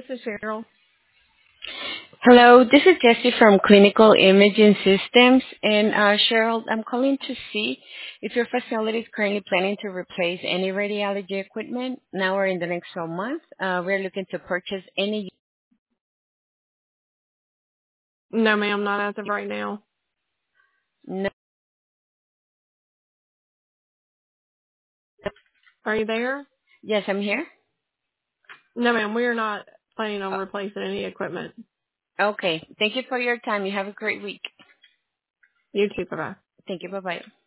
is Cheryl. Hello, this is Jessie from Clinical Imaging Systems. And Cheryl, I'm calling to see if your facility is currently planning to replace any radiology equipment now or in the next 12 months. We're looking to purchase any. No, ma'am, not as of right now. No, Are you there? yes, I'm here. No, ma'am, we are not planning on replacing any equipment. Okay, thank you for your time. You have a great week. You too, bye-bye. Thank you. Bye-bye.